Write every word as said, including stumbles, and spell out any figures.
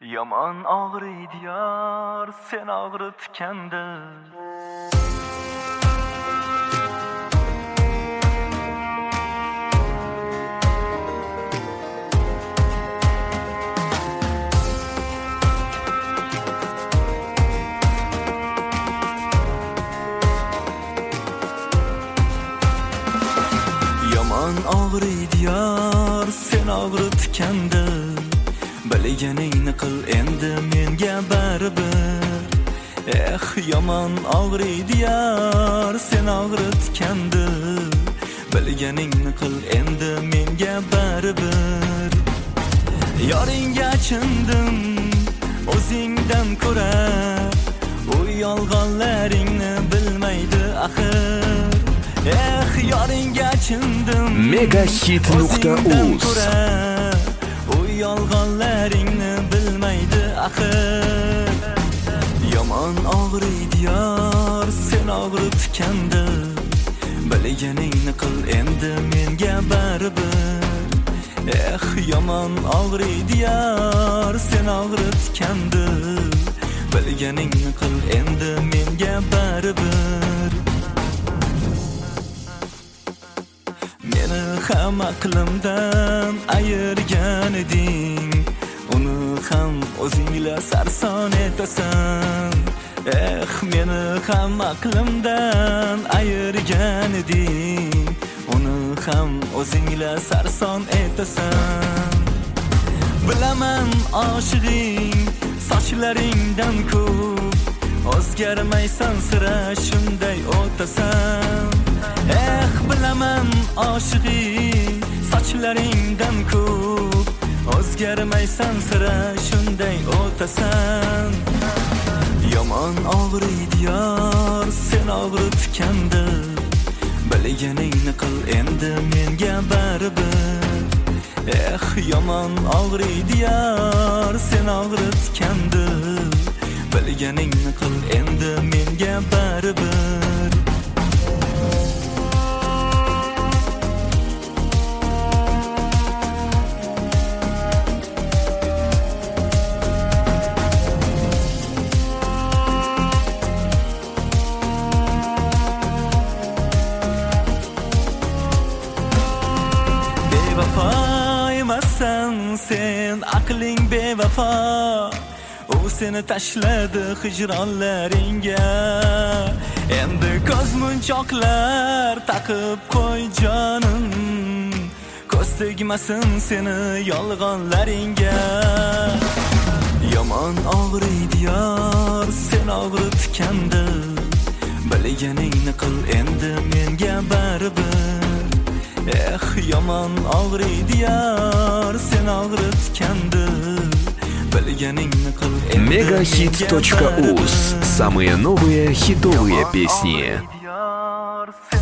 Yaman ağrıydı yar, sen ağrıtkanda. Yaman ağrıydı yar, sen ağrıtkanda. Bilganingni qil endi menga baribir. Eh, yaman ağrıydı yar, sen ağrıtkanda. Bilganingni qil endi menga baribir. Yoringga achindim o'zingdan ko'ra, u yolg'onlaringni bilmaydi axir. Eh, yoringga achindim megahit nuqta uz yolg'onlaringni bilmaydi axir. Yaman ağrıydı yar, sen ağrıtkanda. Bilganingni qil endi menga baribir. Eh, yaman ağrıydı yar, sen ağrıtkanda. Bilganingni qil endi menga baribir. Meni ham aqlimdan ayirgan eding, uni ham o'zingla sarson etasan. Eh, meni ham aqlimdan ayirgan eding, uni ham o'zingla sarson etasan. Bilaman oshig'ing sochlaringdan ko'p, o'zgarmaysan sira shunday o'tasan. Eh, bilaman oshig'ing sochlaringdan ko'p, o'zgarmaysan sira shunday o'tasan. Yaman ağrıydı yar, sen ağrıtkanda. Bilganingni qil endi menga baribir. Eh, yaman ağrıydı yar, sen ağrıtkanda. Bilganingni qil endi menga baribir. Bevafoymasan sen, aqling bevafo. U seni tashladi hijronlaringga. Endi ko'zmunchoqlar taqib qo'y jonim, ko'z tegmasin seni yolg'onlaringga. Yaman ağrıydı yar, sen ağrıtkanda. Bilganingni qil endi menga baribir. Eh, yaman ağrıydı yar, sen ağrыткanda. Bilganingni qil endi megahit точка uz. Самые новые хитовые песни.